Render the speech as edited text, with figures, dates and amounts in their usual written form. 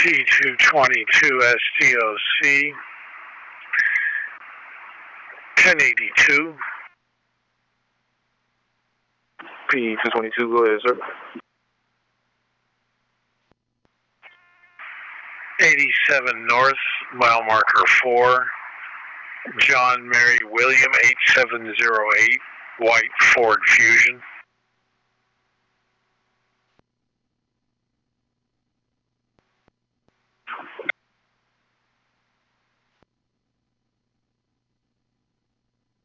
P222 SDOC, 1082. P222, go ahead, sir. 87 North, mile marker 4, John Mary William 8708, white Ford Fusion.